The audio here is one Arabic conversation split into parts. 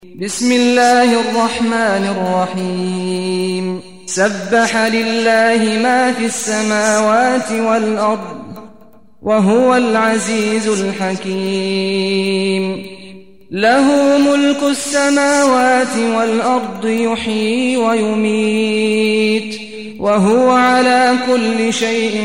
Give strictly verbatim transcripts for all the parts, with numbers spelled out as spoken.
بسم الله الرحمن الرحيم سبح لله ما في السماوات والأرض وهو العزيز الحكيم له ملك السماوات والأرض يحيي ويميت وهو على كل شيء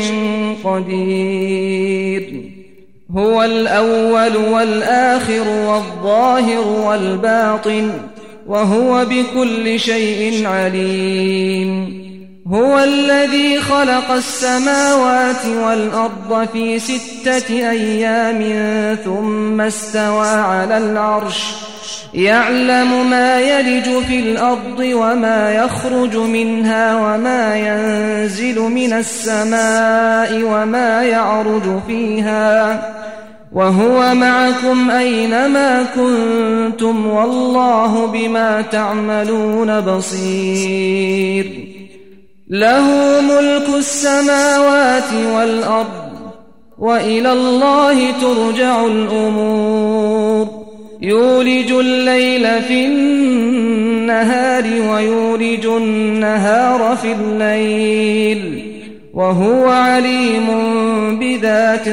قدير هو الأول والآخر والظاهر والباطن وهو بكل شيء عليم هو الذي خلق السماوات والأرض في ستة أيام ثم استوى على العرش يعلم ما يلج في الأرض وما يخرج منها وما ينزل من السماء وما يعرج فيها وهو معكم أينما كنتم والله بما تعملون بصير له ملك السماوات والأرض وإلى الله ترجع الأمور يولج الليل في النهار ويولج النهار في الليل وهو عليم بذات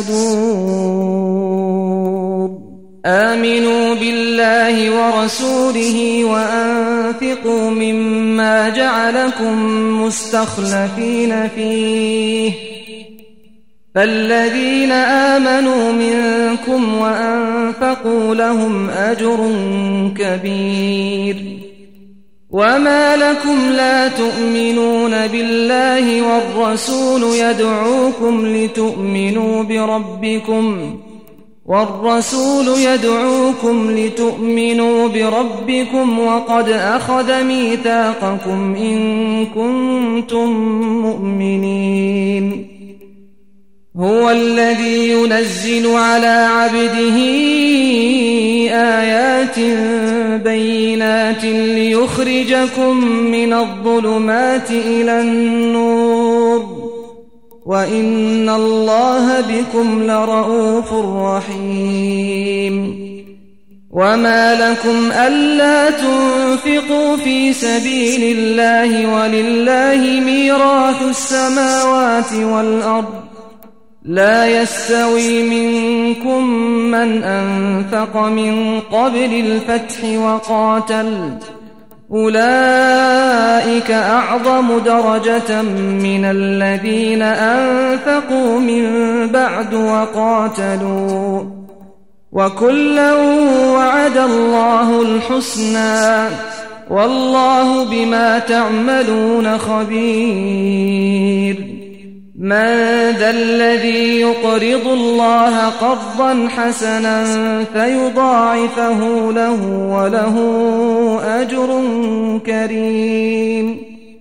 الصدور آمنوا بالله ورسوله وأنفقوا مما جعلكم مستخلفين فيه فالذين آمنوا منكم وأنفقوا لهم أجر كبير وما لكم لا تؤمنون بالله والرسول يدعوكم لتؤمنوا بربكم والرسول يدعوكم لتؤمنوا بربكم وقد أخذ ميثاقكم إن كنتم مؤمنين هو الذي ينزل على عبده آيات بينات ليخرجكم من الظلمات إلى النور وإن الله بكم لرءوف رحيم وما لكم ألا تنفقوا في سبيل الله ولله ميراث السماوات والأرض لا يستوي منكم من أنفق من قبل الفتح وقاتل أولئك أعظم درجة من الذين أنفقوا من بعد وقاتلوا وكلا وعد الله الحسنى والله بما تعملون خبير من ذا الذي يقرض الله قرضا حسنا فيضاعفه له وله أجر كريم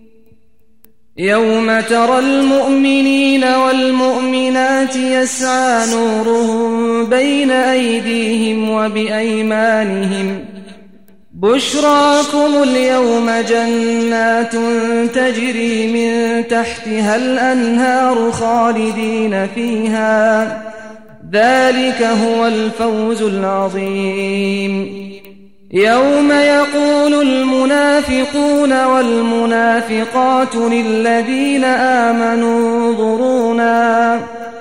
يوم ترى المؤمنين والمؤمنات يسعى نورهم بين أيديهم وبأيمانهم بشراكم اليوم جنات تجري من تحتها الأنهار خالدين فيها ذلك هو الفوز العظيم يوم يقول المنافقون والمنافقات للذين آمنوا انظرونا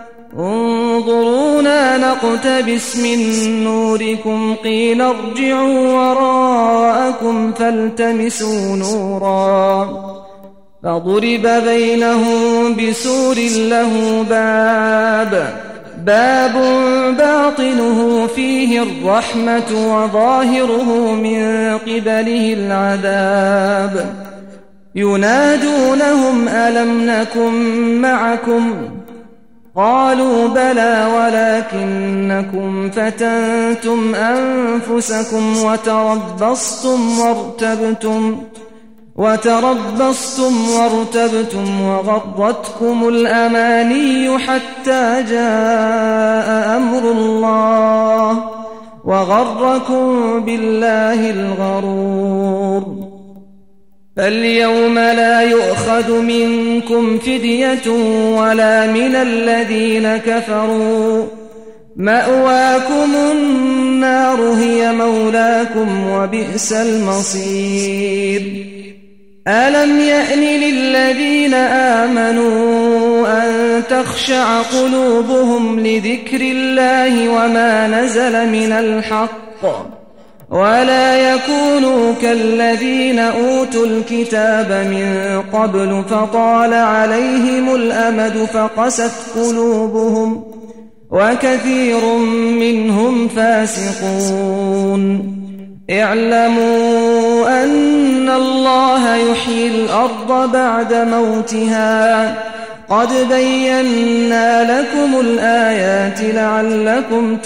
انظرونا نقتبس من نوركم قيل ارجعوا وراءكم فالتمسوا نورا فضرب بينهم بسور له باب باب باطنه فيه الرحمة وظاهره من قبله العذاب ينادونهم ألم نكن معكم قالوا بلى ولكنكم فتنتم أنفسكم وتربصتم وارتبتم وتربصتم وارتبتم وغرتكم الأماني حتى جاء أمر الله وغركم بالله الغرور فاليوم لا يؤخذ منكم فدية ولا من الذين كفروا مأواكم النار هي مولاكم وبئس المصير. ألم يأن للذين آمنوا أن تخشع قلوبهم لذكر الله وما نزل من الحق ولا يكونوا كالذين أوتوا الكتاب من قبل فطال عليهم الأمد فقست قلوبهم وكثير منهم فاسقون. اعلموا أن الله يحيي الأرض بعد موتها قد بينا لكم الآيات لعلكم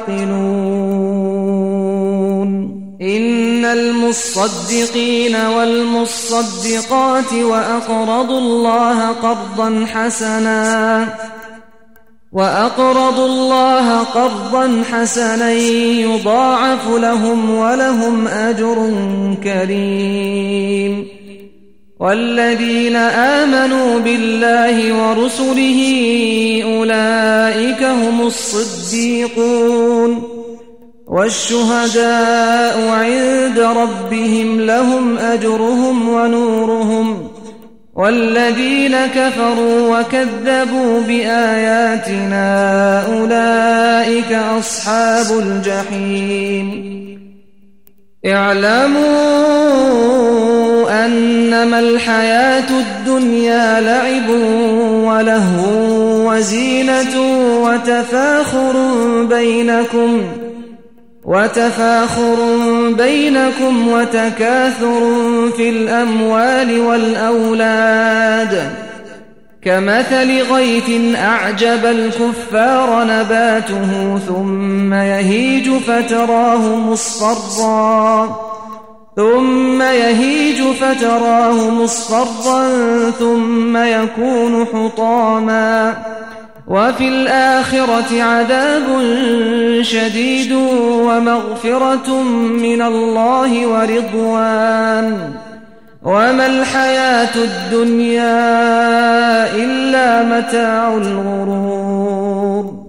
تعقلون. إن المصدقين والمصدقات وأقرضوا الله قرضا حسنا وأقرضوا الله قرضا حسنا يضاعف لهم ولهم أجر كريم. والذين آمنوا بالله ورسله أولئك هم الصديقون والشهداء عند ربهم لهم أجرهم ونورهم. والذين كفروا وكذبوا بآياتنا أولئك أصحاب الجحيم. اعلموا أنما الحياة الدنيا لعب ولهو وزينة وتفاخر بينكم وتفاخر بينكم وتكاثر في الأموال والأولاد كمثل غيث أعجب الكفار نباته ثم يهيج فتراه مصفرا ثم يهيج فتراه مصفرا ثم يكون حطاما وفي الآخرة عذاب شديد ومغفرة من الله ورضوان وما الحياة الدنيا إلا متاع الغرور.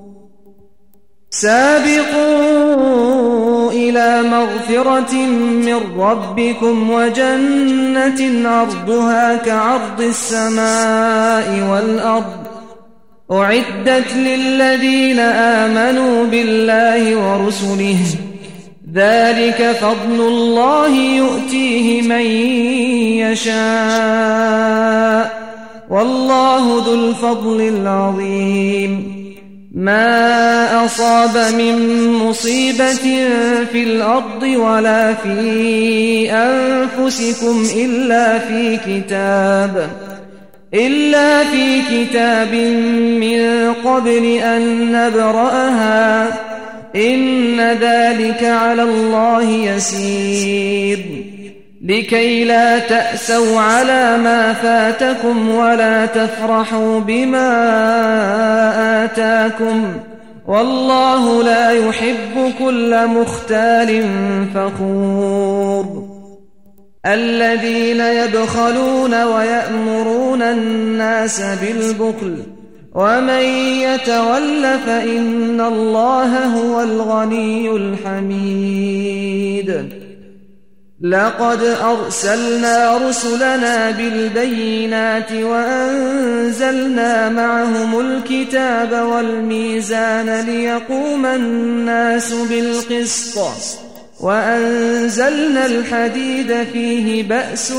سابقوا إلى مغفرة من ربكم وجنة عرضها كعرض السماء والأرض أعدت للذين آمنوا بالله ورسله ذلك فضل الله يؤتيه من يشاء والله ذو الفضل العظيم. ما أصاب من مصيبة في الأرض ولا في أنفسكم إلا في كتاب إلا في كتاب من قبل أن نبرأها إن ذلك على الله يسير. لكي لا تأسوا على ما فاتكم ولا تفرحوا بما آتاكم والله لا يحب كل مختال فخور. الذين يبخلون ويأمرون الناس بالبخل ومن يتول فإن الله هو الغني الحميد. لقد أرسلنا رسلنا بالبينات وأنزلنا معهم الكتاب والميزان ليقوم الناس بالقسط وأنزلنا الحديد فيه بأس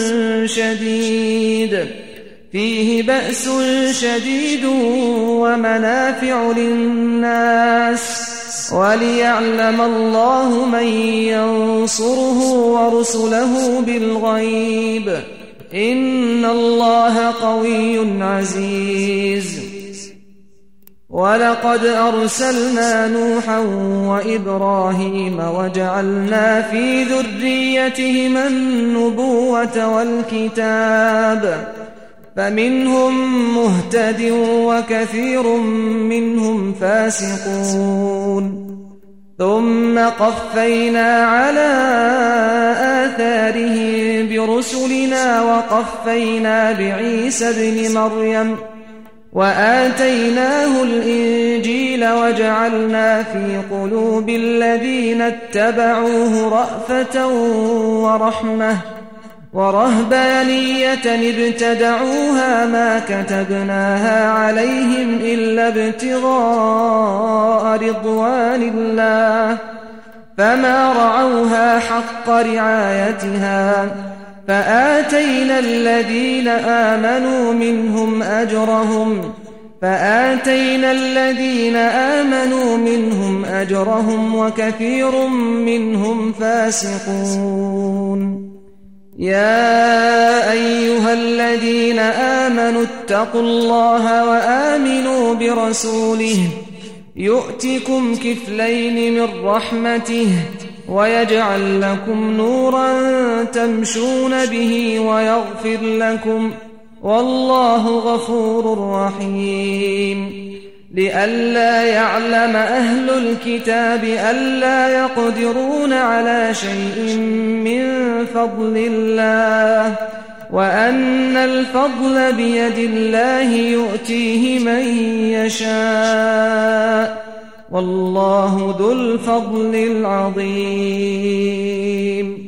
شديد فيه بأس شديد ومنافع للناس وليعلم الله من ينصره ورسله بالغيب إن الله قوي عزيز. ولقد أرسلنا نوحا وإبراهيم وجعلنا في ذريتهما النبوة والكتاب فمنهم مهتد وكثير منهم فاسقون. ثم قفينا على آثارهم برسلنا وقفينا بعيسى ابن مريم وآتيناه الإنجيل وجعلنا في قلوب الذين اتبعوه رأفة ورحمة ورهبانية ابتدعوها ما كتبناها عليهم إلا ابتغاء رضوان الله فما رعوها حق رعايتها فآتينا الذين آمنوا منهم أجرهم فآتينا الذين آمنوا منهم أجرهم وكثير منهم فاسقون. يا أيها الذين آمنوا اتقوا الله وآمنوا برسوله يؤتكم كفلين من رحمته ويجعل لكم نورا تمشون به ويغفر لكم والله غفور رحيم. لئلا يعلم أهل الكتاب ألا يقدرون على شيء من فضل الله وأن الفضل بيد الله يؤتيه من يشاء والله ذو الفضل العظيم.